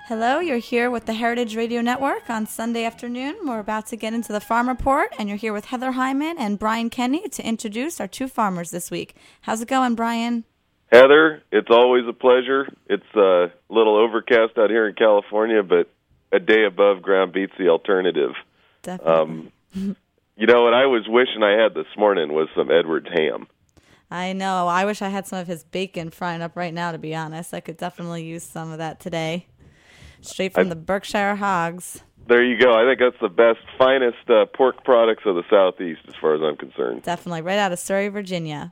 Hello, you're here with the Heritage Radio Network on Sunday afternoon. We're about to get into the Farm Report, and you're here with Heather Hyman and Brian Kenny to introduce our two farmers this week. How's it going, Brian? Heather, it's always a pleasure. It's a little overcast out here in California, but a day above ground beats the alternative. Definitely. You know what I was wishing I had this morning was some Edwards ham. I know. I wish I had some of his bacon frying up right now, to be honest. I could definitely use some of that today. Straight from the Berkshire Hogs. There you go. I think that's the best, finest pork products of the Southeast as far as I'm concerned. Definitely. Right out of Surrey, Virginia.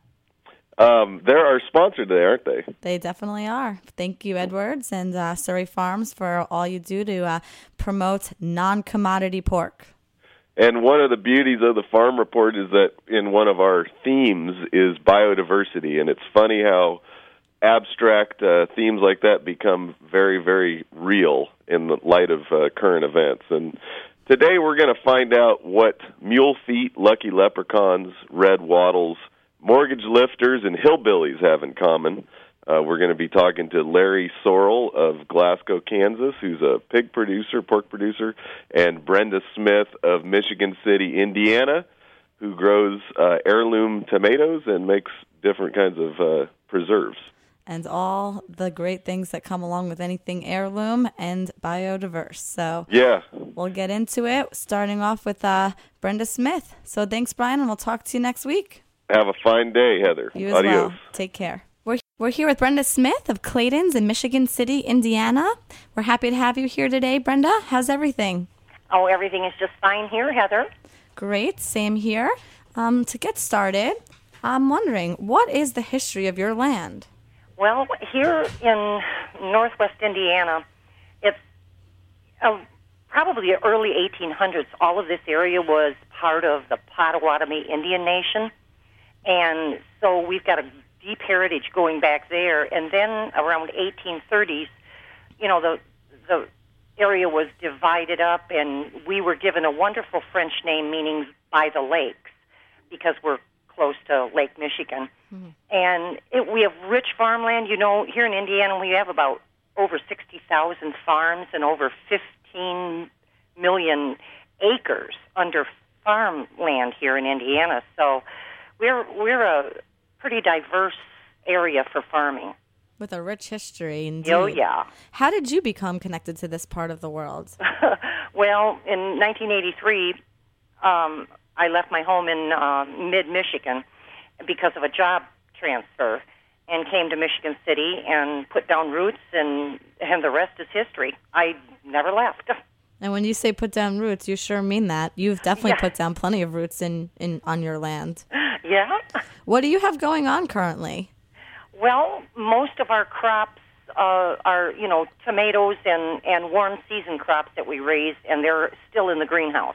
They're our sponsor today, aren't they? They definitely are. Thank you, Edwards and Surrey Farms, for all you do to promote non-commodity pork. And one of the beauties of the Farm Report is that in one of our themes is biodiversity, and it's funny how abstract themes like that become very, very real in the light of current events. And today we're going to find out what mule feet, lucky leprechauns, red wattles, mortgage lifters, and hillbillies have in common. We're going to be talking to Larry Sorrell of Glasgow, Kansas, who's a pig producer, pork producer, and Brenda Smith of Michigan City, Indiana, who grows heirloom tomatoes and makes different kinds of preserves. And all the great things that come along with anything heirloom and biodiverse. So yeah, we'll get into it, starting off with Brenda Smith. So thanks, Brian, and we'll talk to you next week. Have a fine day, Heather. You as Adios. well. Take care. We're here with Brenda Smith of Clayton's in Michigan City, Indiana. We're happy to have you here today, Brenda. How's everything? Oh, everything is just fine here, Heather. Great. Same here. To get started, I'm wondering, what is the history of your land? Well, here in northwest Indiana, it's probably the early 1800s. All of this area was part of the Potawatomi Indian Nation, and so we've got a deep heritage going back there. And then around 1830s, you know, the area was divided up, and we were given a wonderful French name meaning by the lakes, because we're close to Lake Michigan. Mm-hmm. And we have rich farmland. You know, here in Indiana, we have about over 60,000 farms and over 15 million acres under farmland here in Indiana. So we're a pretty diverse area for farming. With a rich history, indeed. Oh, yeah. How did you become connected to this part of the world? Well, in 1983, I left my home in mid-Michigan because of a job transfer and came to Michigan City and put down roots, and the rest is history. I never left. And when you say put down roots, you sure mean that. You've definitely put down plenty of roots in on your land. Yeah. What do you have going on currently? Well, most of our crops are, you know, tomatoes and warm season crops that we raise, and they're still in the greenhouse.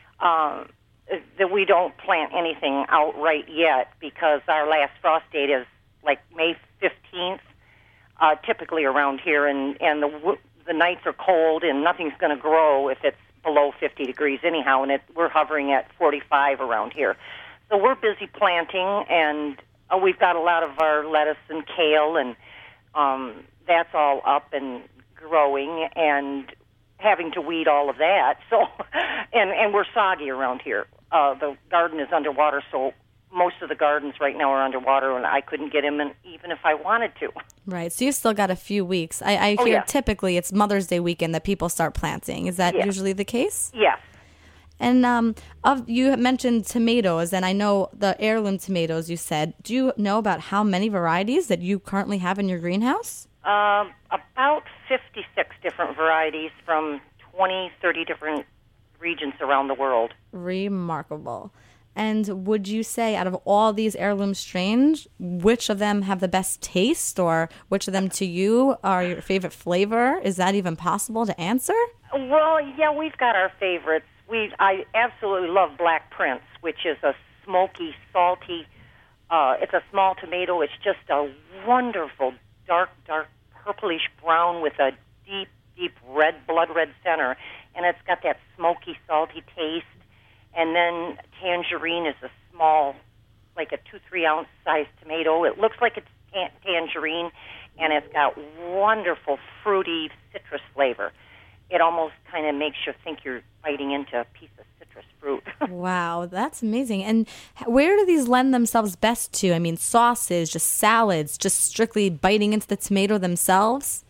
That we don't plant anything outright yet because our last frost date is like May 15th, typically around here, and the nights are cold and nothing's going to grow if it's below 50 degrees anyhow, and we're hovering at 45 around here. So we're busy planting, and we've got a lot of our lettuce and kale, and that's all up and growing and having to weed all of that. So, and we're soggy around here. The garden is underwater, so most of the gardens right now are underwater, and I couldn't get them in even if I wanted to. Right, so you've still got a few weeks. I hear typically it's Mother's Day weekend that people start planting. Is that usually the case? Yes. And you mentioned tomatoes, and I know the heirloom tomatoes you said. Do you know about how many varieties that you currently have in your greenhouse? About 56 different varieties from 20, 30 different regions around the world. Remarkable. And would you say out of all these heirloom strains, which of them have the best taste, or which of them to you are your favorite flavor? Is that even possible to answer? Well, yeah, we've got our favorites. I absolutely love Black Prince, which is a smoky, salty, it's a small tomato. It's just a wonderful dark purplish brown with a deep blood red center, and it's got that smoky, salty taste. And then tangerine is a small, like a 2-3 ounce sized tomato. It looks like it's tangerine, and it's got wonderful fruity citrus flavor. It almost kind of makes you think you're biting into a piece of citrus fruit. Wow, that's amazing. And where do these lend themselves best to? I mean, sauces, just salads, just strictly biting into the tomato themselves?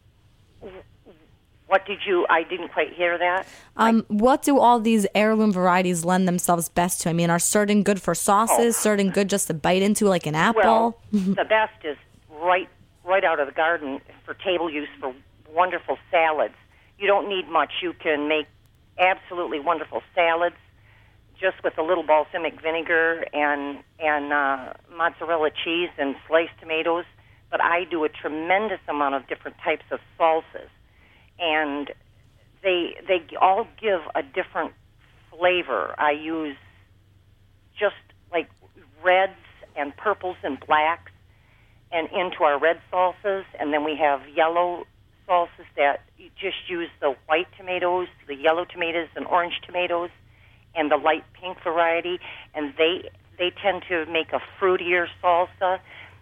I didn't quite hear that. What do all these heirloom varieties lend themselves best to? I mean, are certain good for sauces, certain good just to bite into like an apple? Well, the best is right out of the garden for table use for wonderful salads. You don't need much. You can make absolutely wonderful salads just with a little balsamic vinegar and mozzarella cheese and sliced tomatoes. But I do a tremendous amount of different types of salsas. And they all give a different flavor. I use just like reds and purples and blacks and into our red salsas, and then we have yellow salsas that you just use the white tomatoes, the yellow tomatoes, and orange tomatoes, and the light pink variety, and they tend to make a fruitier salsa.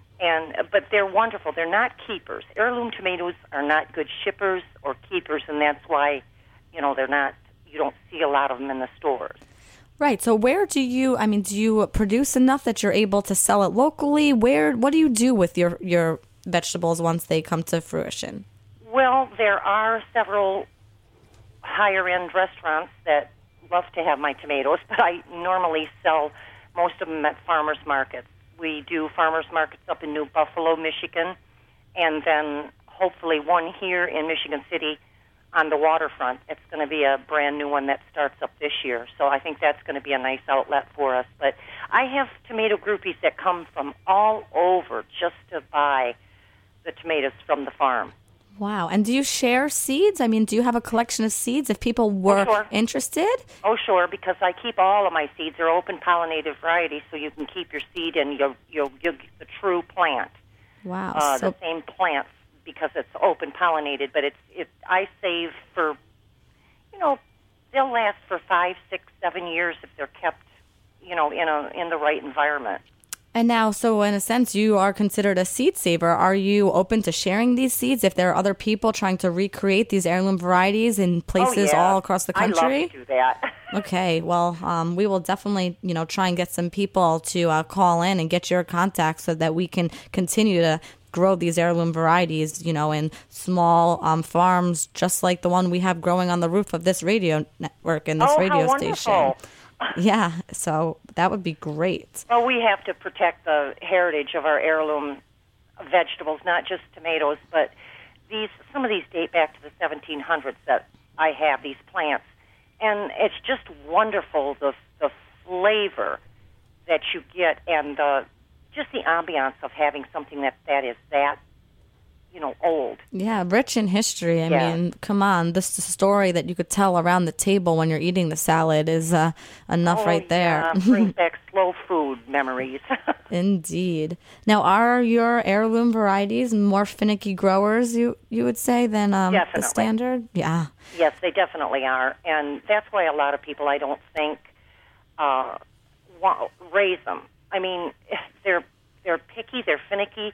But they're wonderful. They're not keepers. Heirloom tomatoes are not good shippers or keepers, and that's why, they're not. You don't see a lot of them in the stores. Right. So where do you produce enough that you're able to sell it locally? What do you do with your vegetables once they come to fruition? Well, there are several higher-end restaurants that love to have my tomatoes, but I normally sell most of them at farmers markets. We do farmers markets up in New Buffalo, Michigan, and then hopefully one here in Michigan City on the waterfront. It's going to be a brand new one that starts up this year, so I think that's going to be a nice outlet for us. But I have tomato groupies that come from all over just to buy the tomatoes from the farm. Wow. And do you share seeds? I mean, do you have a collection of seeds if people were interested? Oh, sure, because I keep all of my seeds. They're open pollinated varieties, so you can keep your seed and you'll get the true plant. Wow. The same plant because it's open pollinated, but I save for, they'll last for 5, 6, 7 years if they're kept, in the right environment. And now, so in a sense, you are considered a seed saver. Are you open to sharing these seeds if there are other people trying to recreate these heirloom varieties in places all across the country? I love to do that. Okay, well, we will definitely, try and get some people to call in and get your contact so that we can continue to grow these heirloom varieties, in small farms, just like the one we have growing on the roof of this radio network and this radio station. Wonderful. Yeah, so that would be great. Well, we have to protect the heritage of our heirloom vegetables, not just tomatoes, but some of these date back to the 1700s that I have, these plants. And it's just wonderful, the flavor that you get and just the ambiance of having something that is that old. Yeah, rich in history. I mean, come on. This story that you could tell around the table when you're eating the salad is enough right there. Brings back slow food memories. Indeed. Now, are your heirloom varieties more finicky growers, you would say, than the standard? Yeah. Yes, they definitely are. And that's why a lot of people, I don't think, raise them. I mean, they're picky, they're finicky,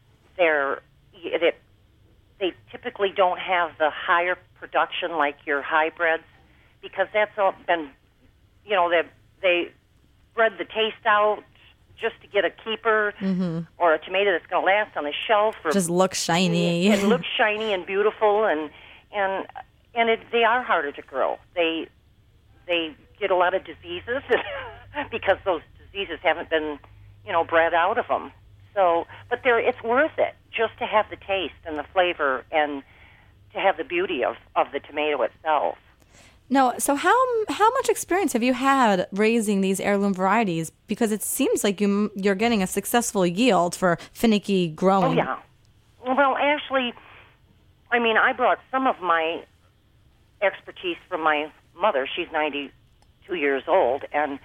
they typically don't have the higher production like your hybrids because that's all been, they bred the taste out just to get a keeper or a tomato that's going to last on the shelf. Or just look shiny. It looks shiny and beautiful, and they are harder to grow. They get a lot of diseases because those diseases haven't been, bred out of them. So, but it's worth it just to have the taste and the flavor and to have the beauty of the tomato itself. No, so how much experience have you had raising these heirloom varieties? Because it seems like you're getting a successful yield for finicky growing. Oh, yeah. Well, actually, I mean, I brought some of my expertise from my mother. She's 92 years old, and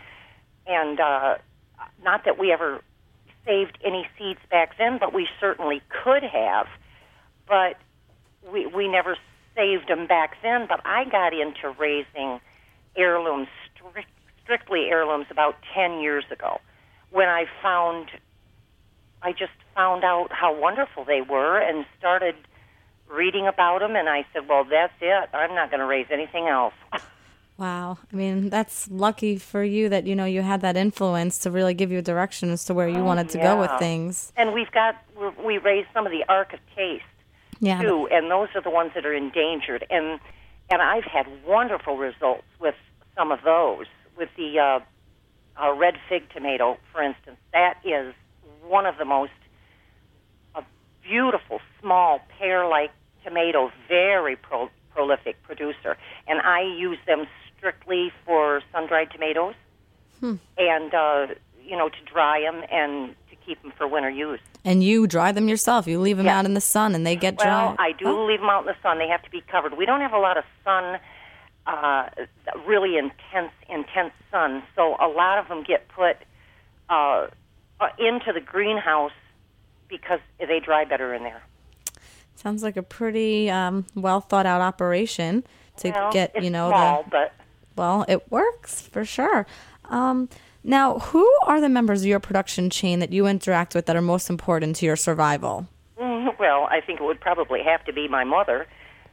not that we ever saved any seeds back then, but we certainly could have. But we never saved them back then. But I got into raising heirlooms, strictly heirlooms, about 10 years ago, when I found I just found out how wonderful they were and started reading about them, and I said, well, that's it. I'm not going to raise anything else. Wow. I mean, that's lucky for you that, you had that influence to really give you a direction as to where you wanted to go with things. And we raised some of the Ark of Taste, too, and those are the ones that are endangered. And I've had wonderful results with some of those. With the red fig tomato, for instance, that is one of the most beautiful, small, pear-like tomatoes, very prolific producer. And I use them strictly for sun-dried tomatoes and, to dry them and to keep them for winter use. And you dry them yourself. You leave them out in the sun and they get dry. Well, I do leave them out in the sun. They have to be covered. We don't have a lot of sun, really intense sun, so a lot of them get put into the greenhouse because they dry better in there. Sounds like a pretty well thought out operation to get, it's small, well, it works for sure. Now, who are the members of your production chain that you interact with that are most important to your survival? Well, I think it would probably have to be my mother.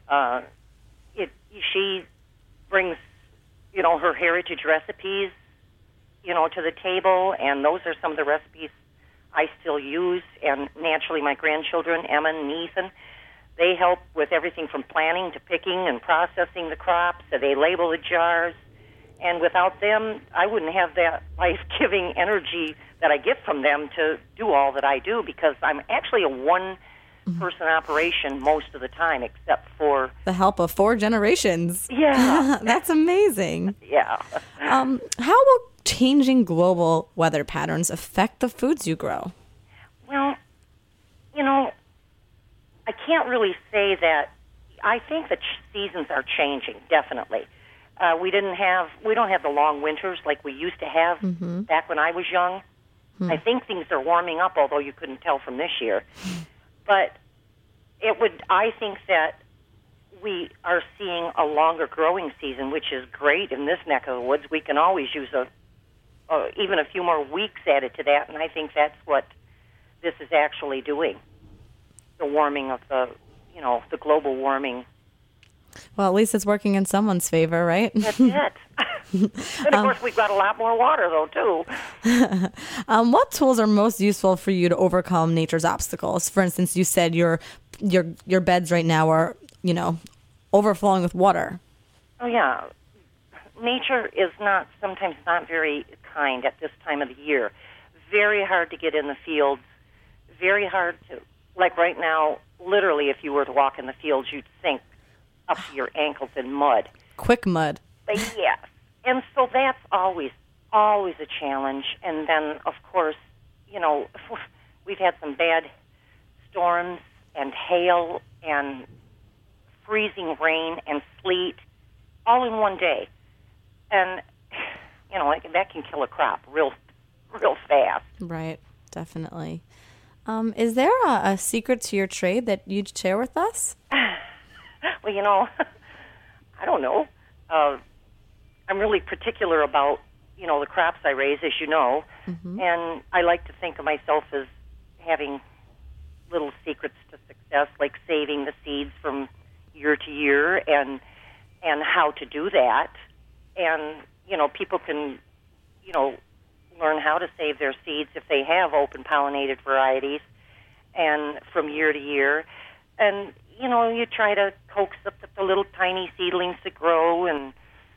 She brings, her heritage recipes, to the table, and those are some of the recipes I still use. And naturally, my grandchildren, Emma and Ethan, they help with everything from planting to picking and processing the crops. So they label the jars. And without them, I wouldn't have that life-giving energy that I get from them to do all that I do, because I'm actually a one-person operation most of the time, except for the help of 4 generations. Yeah. That's amazing. Yeah. How will changing global weather patterns affect the foods you grow? Well, I can't really say that. I think the seasons are changing, definitely. We don't have the long winters like we used to have back when I was young. I think things are warming up, although you couldn't tell from this year. But I think that we are seeing a longer growing season, which is great in this neck of the woods. We can always use even a few more weeks added to that, and I think that's what this is actually doing. The warming of the global warming. Well, at least it's working in someone's favor, right? That's it. And of course, we've got a lot more water, though, too. What tools are most useful for you to overcome nature's obstacles? For instance, you said your beds right now are, overflowing with water. Oh, yeah. Nature is sometimes not very kind at this time of the year. Very hard to get in the fields. Very hard to, like right now, literally, if you were to walk in the fields, you'd sink up to your ankles in mud. Quick mud. Yes. And so that's always a challenge. And then, of course, we've had some bad storms and hail and freezing rain and sleet all in one day. And, that can kill a crop real fast. Right, definitely. Is there a secret to your trade that you'd share with us? Well, I don't know. I'm really particular about, the crops I raise, as you know, and I like to think of myself as having little secrets to success, like saving the seeds from year to year and how to do that. And, people can, learn how to save their seeds if they have open-pollinated varieties and from year to year. And, you try to coax up the little tiny seedlings to grow and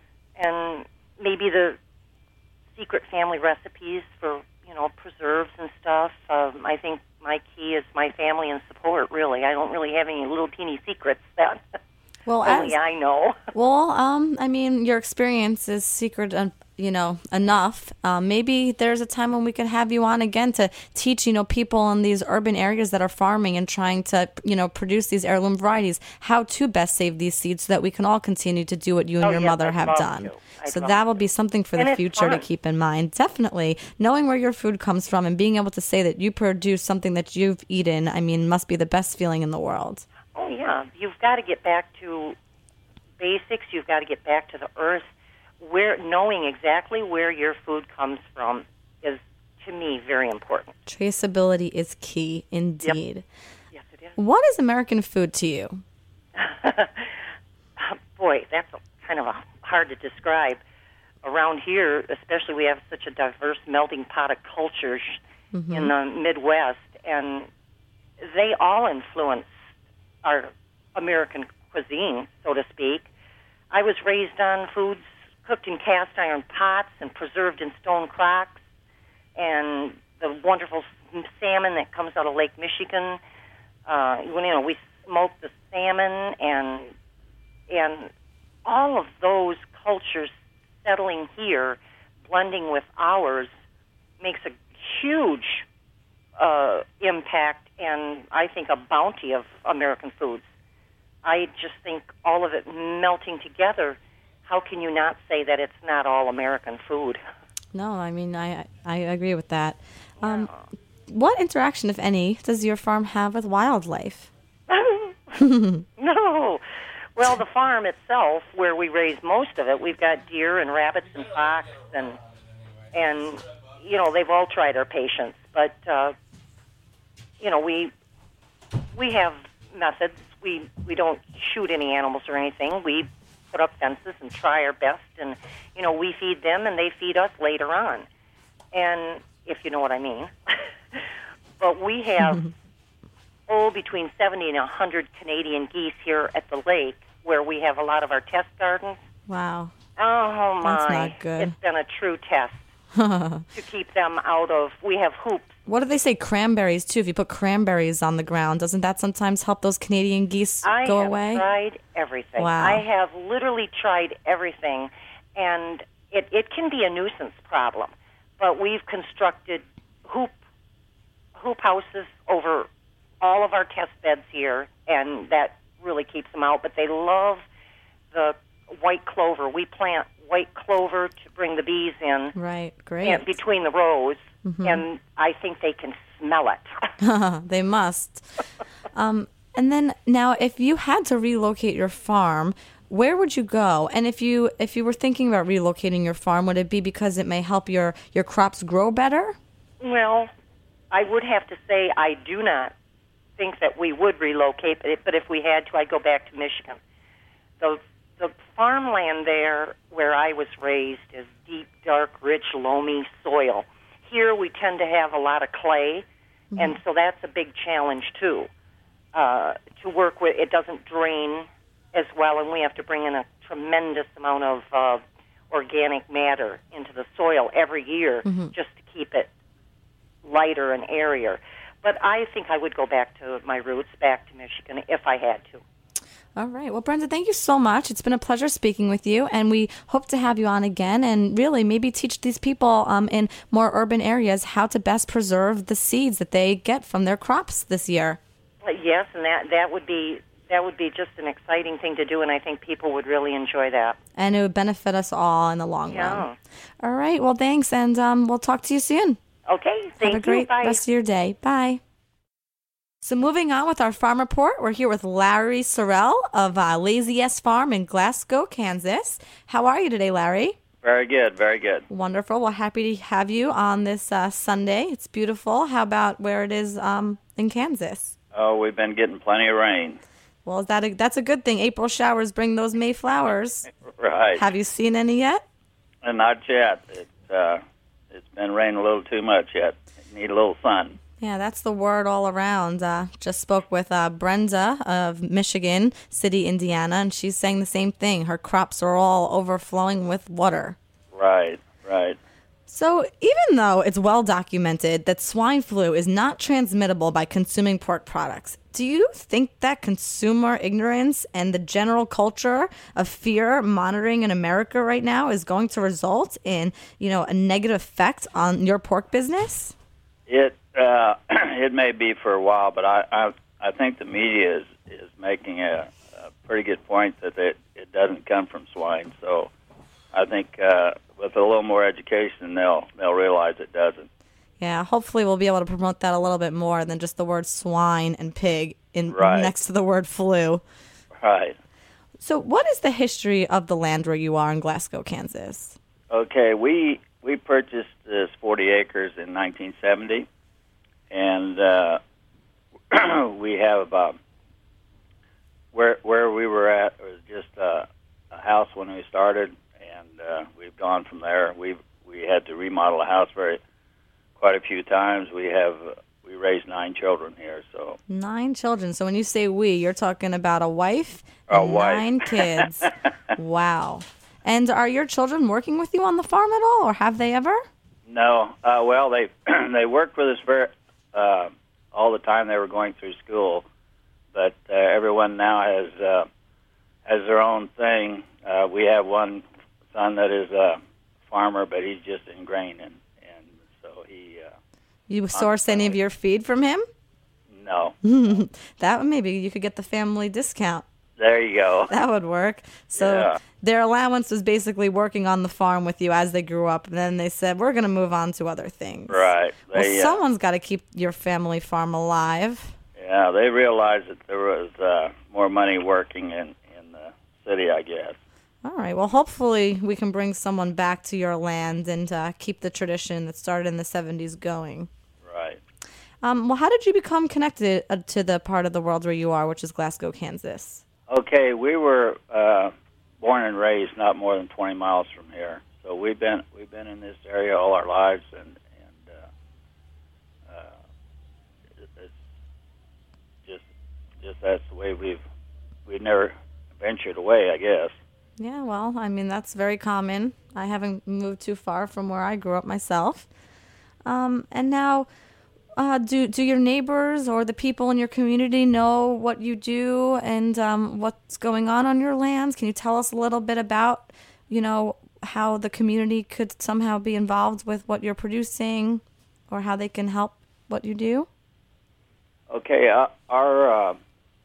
maybe the secret family recipes for, preserves and stuff. I think my key is my family and support, really. I don't really have any little teeny secrets that only I know. Well, your experience is secret, enough. Maybe there's a time when we could have you on again to teach, people in these urban areas that are farming and trying to, produce these heirloom varieties, how to best save these seeds so that we can all continue to do what you and your mother have done. So that will be something for the future to keep in mind. Definitely. Knowing where your food comes from and being able to say that you produce something that you've eaten, must be the best feeling in the world. Oh, yeah. You've got to get back to basics. You've got to get back to the earth. Knowing exactly where your food comes from is to me, very important. Traceability is key, indeed. Yes, it is. What is American food to you? Boy, that's kind of hard to describe. Around here, especially, we have such a diverse melting pot of cultures in the Midwest, and they all influence our American cuisine, so to speak. I was raised on foods cooked in cast iron pots and preserved in stone crocks, and the wonderful salmon that comes out of Lake Michigan. We smoke the salmon, and all of those cultures settling here, blending with ours, makes a huge impact, and I think a bounty of American foods. I just think all of it melting together, how can you not say that it's not all American food? No, I mean, I agree with that. What interaction, if any, does your farm have with wildlife? No. Well, the farm itself, where we raise most of it, we've got deer and rabbits and fox, and they've all tried our patience. But we have methods. We don't shoot any animals or anything. We put up fences and try our best, and we feed them and they feed us later on. And if you know what I mean. But we have between 70 and 100 Canadian geese here at the lake, where we have a lot of our test gardens. Wow. Oh my! That's not good. It's been a true test to keep them out of. We have hoops. What do they say? Cranberries too. If you put cranberries on the ground, doesn't that sometimes help those Canadian geese go away? I have tried everything. Wow. I have literally tried everything, and it can be a nuisance problem. But we've constructed hoop houses over all of our test beds here, and that really keeps them out. But they love the white clover. We plant white clover to bring the bees in. Right, great. And between the rows, and I think they can smell it. They must. And then now, if you had to relocate your farm, where would you go? And if you were thinking about relocating your farm, would it be because it may help your crops grow better? Well, I would have to say I do not think that we would relocate, but if we had to, I'd go back to Michigan. The farmland there where I was raised is deep, dark, rich, loamy soil. Here we tend to have a lot of clay, and so that's a big challenge too. To work with, it doesn't drain as well, and we have to bring in a tremendous amount of organic matter into the soil every year just to keep it lighter and airier. But I think I would go back to my roots, back to Michigan, if I had to. All right. Well, Brenda, thank you so much. It's been a pleasure speaking with you, and we hope to have you on again and really maybe teach these people in more urban areas how to best preserve the seeds that they get from their crops this year. Yes, and that would be just an exciting thing to do, and I think people would really enjoy that. And it would benefit us all in the long run. All right. Well, thanks, and we'll talk to you soon. Okay. Thank you. Have a great rest of your day. Bye. So moving on with our farm report, we're here with Larry Sorrell of Lazy S Farm in Glasgow, Kansas. How are you today, Larry? Very good, very good. Wonderful. Well, happy to have you on this Sunday. It's beautiful. How about where it is in Kansas? Oh, we've been getting plenty of rain. Well, that's a good thing. April showers bring those May flowers. Right. Have you seen any yet? Not yet. It's been raining a little too much yet. Need a little sun. Yeah, that's the word all around. Just spoke with Brenda of Michigan City, Indiana, and she's saying the same thing. Her crops are all overflowing with water. Right, right. So even though it's well documented that swine flu is not transmittable by consuming pork products, do you think that consumer ignorance and the general culture of fear monitoring in America right now is going to result in, a negative effect on your pork business? It may be for a while, but I think the media is making a pretty good point that it doesn't come from swine. So I think with a little more education, they'll realize it doesn't. Yeah, hopefully we'll be able to promote that a little bit more than just the word swine and pig next to the word flu. Right. So what is the history of the land where you are in Glasgow, Kansas? Okay, we purchased this 40 acres in 1970, and we have about where we were at was just a house when we started, and we've gone from there. We had to remodel the house quite a few times. We raised 9 children here. So 9 children. So when you say we, you're talking about a wife a and wife. 9 kids. Wow. And are your children working with you on the farm at all, or have they ever? No. Well, they they worked with us all the time they were going through school, but everyone now has their own thing. We have one son that is a farmer, but he's just in grain, and so he. You source any of your feed from him? No. That maybe you could get the family discount. There you go. That would work. So Yeah. their allowance was basically working on the farm with you as they grew up, and then they said, we're going to move on to other things. Right. Well, someone's got to keep your family farm alive. Yeah, they realized that there was more money working in the city, I guess. All right. Well, hopefully we can bring someone back to your land and keep the tradition that started in the 70s going. Right. Well, how did you become connected to the part of the world where you are, which is Glasgow, Kansas? Okay, we were born and raised not more than 20 miles from here, so we've been in this area all our lives, and it's just that's the way we've never ventured away, I guess. Yeah, well, I mean, that's very common. I haven't moved too far from where I grew up myself. And now, do your neighbors or the people in your community know what you do and what's going on your lands? Can you tell us a little bit about, how the community could somehow be involved with what you're producing or how they can help what you do? Okay, our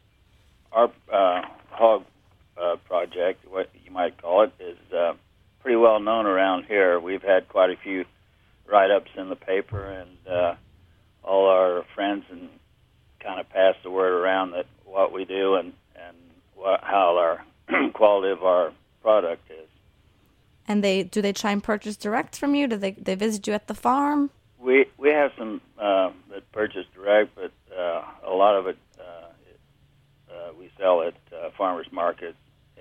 hog project, what you might call it, is pretty well known around here. We've had quite a few write-ups in the paper, and all our friends and kind of pass the word around that what we do and how our quality of our product is. And do they try and purchase direct from you? Do they visit you at the farm? We have some that purchase direct, but a lot of it we sell at farmers markets,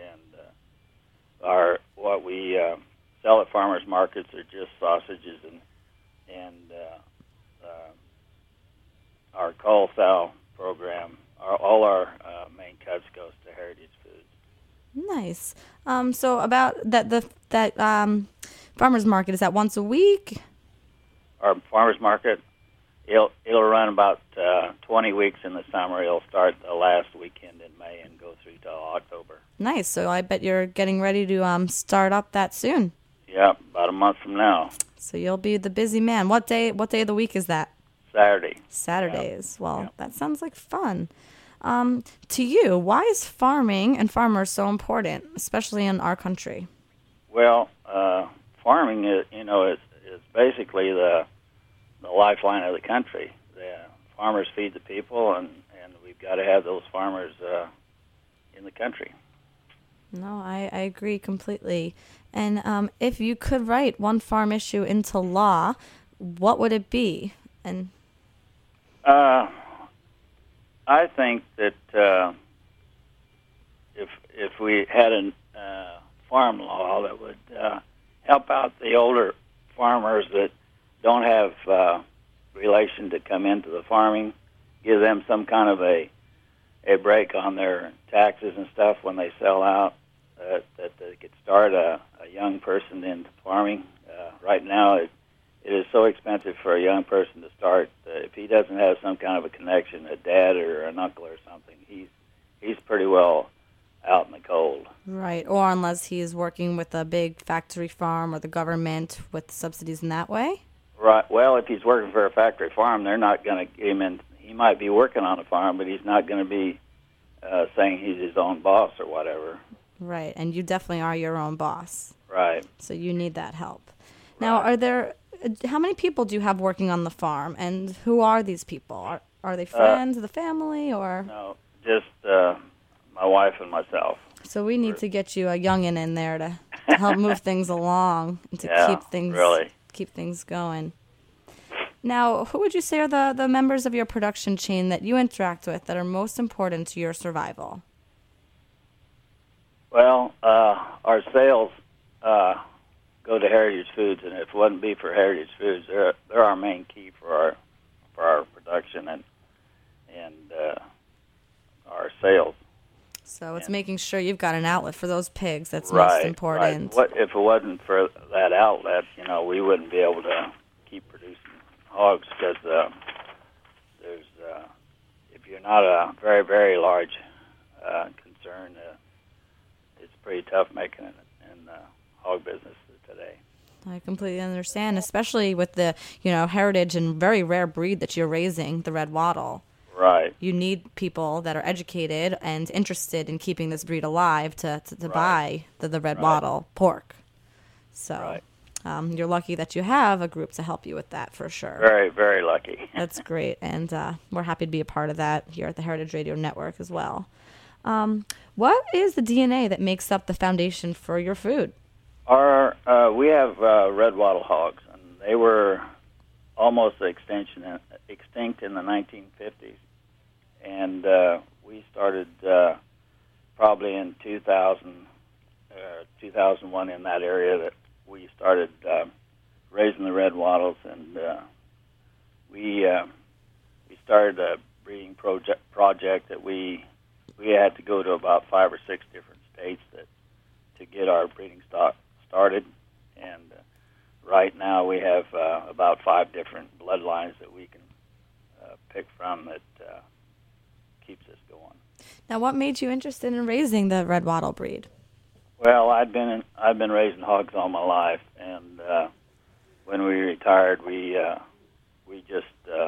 and what we sell at farmers markets are just sausages and our call sow program. All our main cuts goes to Heritage Foods. Nice. So about that farmers market, is that once a week? Our farmers market, it'll run about 20 weeks in the summer. It'll start the last weekend in May and go through till October. Nice. So I bet you're getting ready to start up that soon. Yeah, about a month from now. So you'll be the busy man. What day of the week is that? Saturday. Saturdays. Yeah. Well, yeah. That sounds like fun. To you, why is farming and farmers so important, especially in our country? Well, farming is basically the lifeline of the country. The farmers feed the people, and we've got to have those farmers in the country. No, I agree completely. And if you could write one farm issue into law, what would it be? And I think that if we had a farm law that would help out the older farmers that don't have relation to come into the farming, give them some kind of a break on their taxes and stuff when they sell out, that they could start a young person into farming. Right now, it is so expensive for a young person to start. If he doesn't have some kind of a connection, a dad or an uncle or something, he's pretty well out in the cold. Right, or unless he's working with a big factory farm or the government with subsidies in that way? Right. Well, if he's working for a factory farm, they're not going to get him in. He might be working on a farm, but he's not going to be saying he's his own boss or whatever. Right, and you definitely are your own boss. Right. So you need that help. Now, how many people do you have working on the farm, and who are these people? Are they friends of the family, or? No, just my wife and myself. So we need to get you a youngin' in there to help move things along and to keep things going. Now, who would you say are the members of your production chain that you interact with that are most important to your survival? Well, our sales go to Heritage Foods, and if it wouldn't be for Heritage Foods, they're our main key for our production and our sales. So it's making sure you've got an outlet for those pigs. That's most important. Right. If it wasn't for that outlet, we wouldn't be able to keep producing hogs because there's if you're not a very, very large concern, it's pretty tough making it in the hog business today. I completely understand, especially with the heritage and very rare breed that you're raising, the red wattle. Right. You need people that are educated and interested in keeping this breed alive to buy the red wattle pork. So you're lucky that you have a group to help you with that for sure. Very, very lucky. That's great. And we're happy to be a part of that here at the Heritage Radio Network as well. What is the DNA that makes up the foundation for your food? We have red wattle hogs, and they were almost extinct in the 1950s. And we started probably in 2000, 2001 in that area that we started raising the red wattles, and we started a breeding project that we had to go to about 5 or 6 different states to get our breeding stock started. And right now we have about 5 different bloodlines that we can pick from that keeps us going. Now, what made you interested in raising the red wattle breed? Well, I've been raising hogs all my life, and when we retired, we just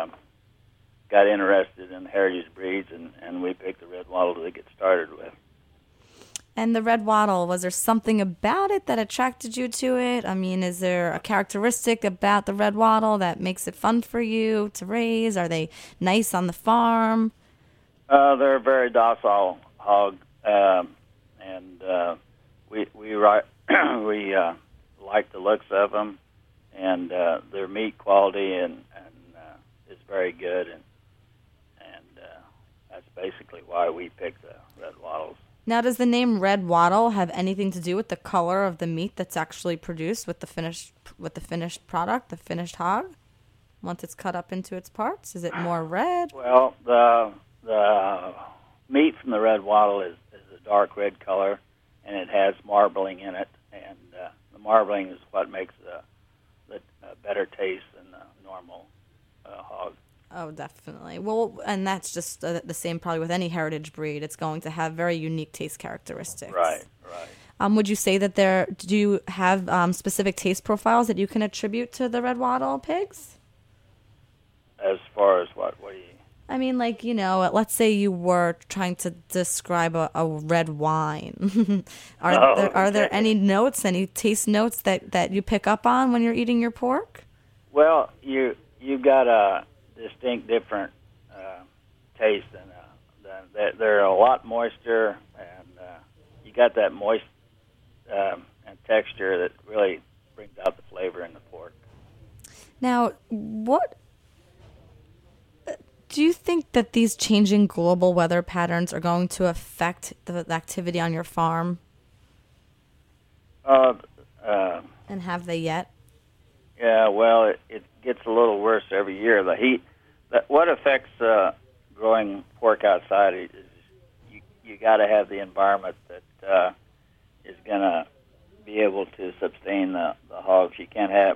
got interested in heritage breeds, and we picked the red wattle to get started with. And the red wattle, was there something about it that attracted you to it? I mean, is there a characteristic about the red wattle that makes it fun for you to raise? Are they nice on the farm? They're a very docile hog, and we like the looks of them, and their meat quality and is very good, and that's basically why we picked the red wattles. Now, does the name red wattle have anything to do with the color of the meat that's actually produced with the finished product, the finished hog? Once it's cut up into its parts, is it more red? Well, the meat from the red wattle is a dark red color, and it has marbling in it, and the marbling is what makes the better taste than the normal hog. Oh, definitely. Well, and that's just the same probably with any heritage breed. It's going to have very unique taste characteristics. Right. Would you say that do you have specific taste profiles that you can attribute to the red wattle pigs? As far as what do you... I mean, like, let's say you were trying to describe a red wine. Are there any notes, any taste notes that you pick up on when you're eating your pork? Well, you've got a distinct different taste, and they're a lot moister, and you got that moist and texture that really brings out the flavor in the pork. Now, what do you think that these changing global weather patterns are going to affect the activity on your farm? And have they yet? Yeah, well, it gets a little worse every year. The heat. What affects growing pork outside is you got to have the environment that is going to be able to sustain the hogs. You can't have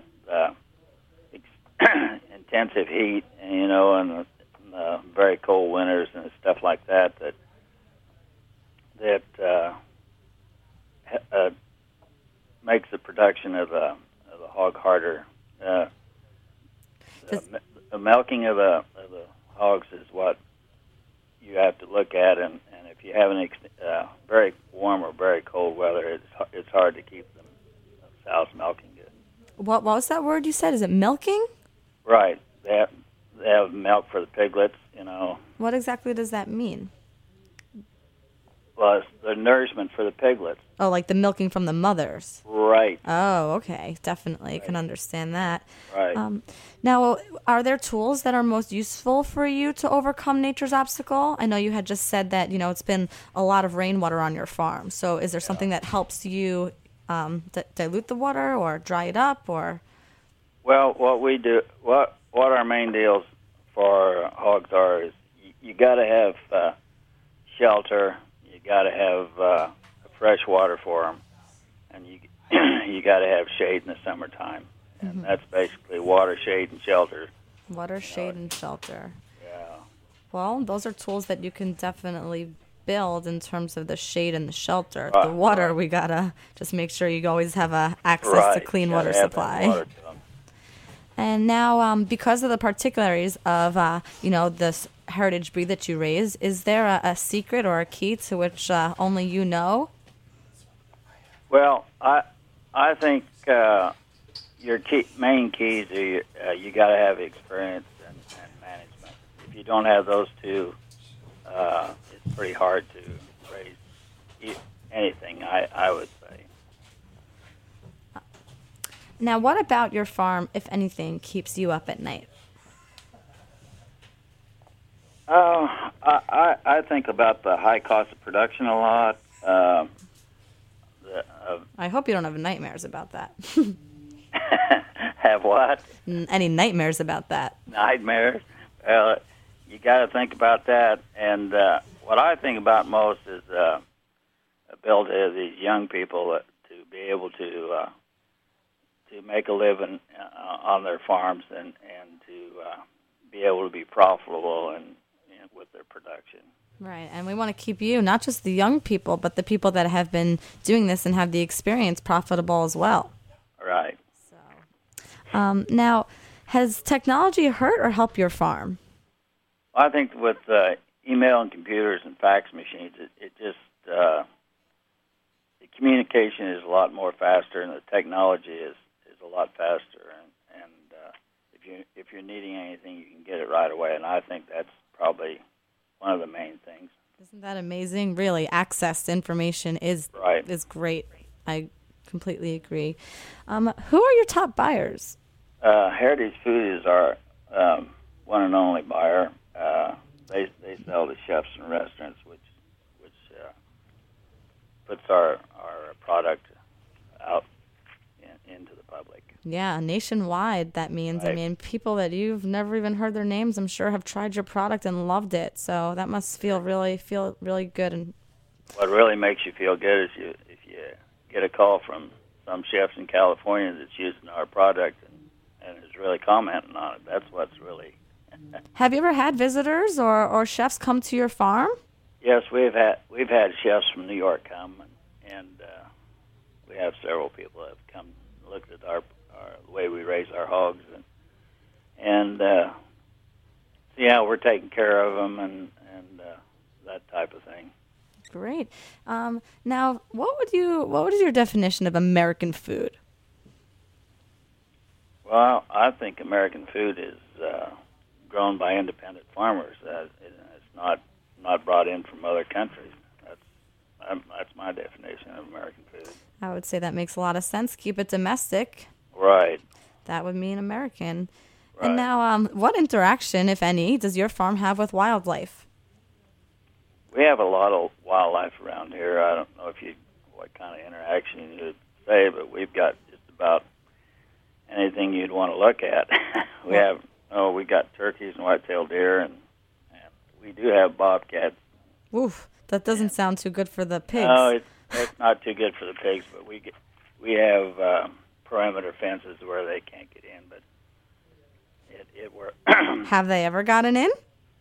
intensive heat, and the very cold winters and stuff like that makes the production of the hog harder. The milking of the hogs is what you have to look at, and if you have very warm or very cold weather, it's hard to keep the sows milking good. What was that word you said? Is it milking? Right. They have milk for the piglets, What exactly does that mean? Well, it's the nourishment for the piglets. Oh, like the milking from the mothers. Right. Oh, okay. Definitely can understand that. Right. Now, are there tools that are most useful for you to overcome nature's obstacle? I know you had just said that, it's been a lot of rainwater on your farm. So is there something that helps you dilute the water or dry it up or? Well, what we do, what our main deals for hogs are is you got to have shelter, you got to have fresh water for them, and you got to have shade in the summertime, and that's basically water, shade, and shelter. Water, shade, and shelter. Yeah. Well, those are tools that you can definitely build in terms of the shade and the shelter. Right, The water, right. we gotta just make sure you always have access to clean Gotta water have that supply. water to 'em. And now, because of the particularities of, this heritage breed that you raise, is there a secret or a key to which only you know? Well, I think your main keys are you got to have experience and management. If you don't have those two, it's pretty hard to raise anything. I would say. Now, what about your farm, if anything, keeps you up at night? I think about the high cost of production a lot. I hope you don't have nightmares about that. Have what? Any nightmares about that? Nightmares. Well, you got to think about that. And what I think about most is ability of these young people to be able to make a living on their farms and to be able to be profitable and with their production. Right, and we want to keep you, not just the young people, but the people that have been doing this and have the experience profitable as well. Right. So, now, has technology hurt or helped your farm? I think with email and computers and fax machines, it just the communication is a lot more faster, and the technology is a lot faster. And if you're needing anything, you can get it right away. And I think that's probably one of the main things. Isn't that amazing? Really, access to information is great. I completely agree. Who are your top buyers? Heritage Food is our one and only buyer. They sell to chefs and restaurants, which puts our product out into the public. Yeah, nationwide, that means. Right. I mean, people that you've never even heard their names, I'm sure, have tried your product and loved it. So that must feel really good. And what really makes you feel good is if you get a call from some chefs in California that's using our product and is really commenting on it. That's what's really. Have you ever had visitors or chefs come to your farm? Yes, we've had chefs from New York come, and we have several people that have come and looked at our the way we raise our hogs and see how we're taking care of them and that type of thing. Great. Now, what is your definition of American food? Well, I think American food is grown by independent farmers. It's not brought in from other countries. That's my definition of American food. I would say that makes a lot of sense. Keep it domestic. Right. That would mean American. Right. And now, what interaction, if any, does your farm have with wildlife? We have a lot of wildlife around here. I don't know what kind of interaction you would say, but we've got just about anything you'd want to look at. We got turkeys and white-tailed deer, and we do have bobcats. Oof, that doesn't sound too good for the pigs. No, it's not too good for the pigs, but we have perimeter fences where they can't get in, but it works. Have they ever gotten in?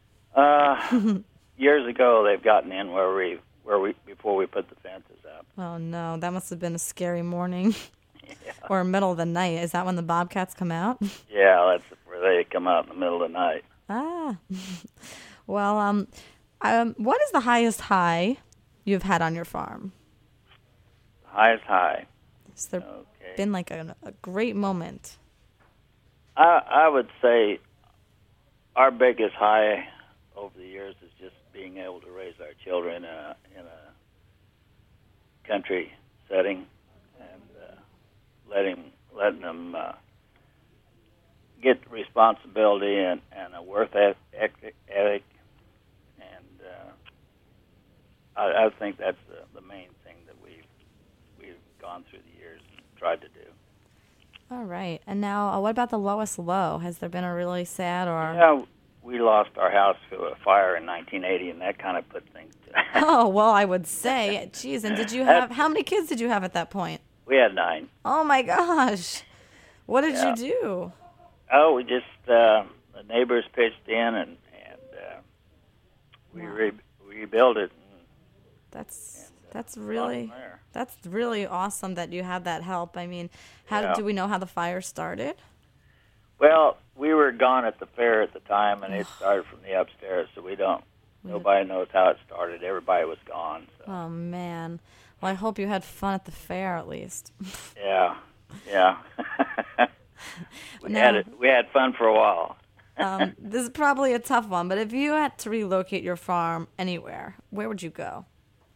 Years ago, they've gotten in where we before we put the fences up. Oh no, that must have been a scary morning. Yeah. Or middle of the night. Is that when the bobcats come out? Yeah, that's where they come out in the middle of the night. Ah. Well, what is the highest high you've had on your farm? Highest high. Has there Okay. been like a great moment? I would say our biggest high over the years is just being able to raise our children in a country setting, and letting them get responsibility and a worth ethic, and I think that's the main thing that we've gone through the years and tried to do. All right. And now, what about the lowest low? Has there been a really sad or... Yeah, we lost our house to a fire in 1980, and that kind of put things to... Oh, well, I would say. Geez, and did you have... How many kids did you have at that point? We had 9. Oh, my gosh. What did you do? Oh, we just... the neighbors pitched in, and we rebuilt it. That's really awesome that you had that help. I mean, do we know how the fire started? Well, we were gone at the fair at the time, and it started from the upstairs, so nobody knows how it started. Everybody was gone. So. Oh, man. Well, I hope you had fun at the fair at least. Yeah. We had fun for a while. This is probably a tough one, but if you had to relocate your farm anywhere, where would you go?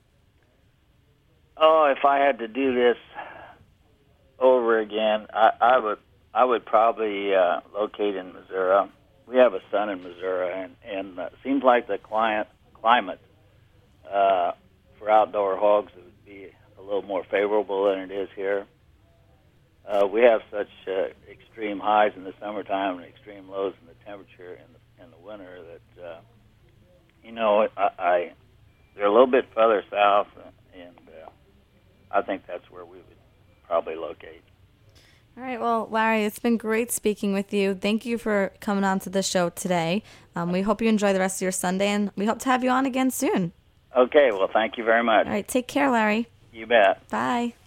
Oh, if I had to do this over again, I would probably locate in Missouri. We have a son in Missouri, and it seems like the climate for outdoor hogs would be a little more favorable than it is here. We have such extreme highs in the summertime and extreme lows in the temperature in the winter that they're a little bit further south, and I think that's where we would probably locate. All right. Well, Larry, it's been great speaking with you. Thank you for coming on to the show today. We hope you enjoy the rest of your Sunday, and we hope to have you on again soon. Okay. Well, thank you very much. All right. Take care, Larry. You bet. Bye.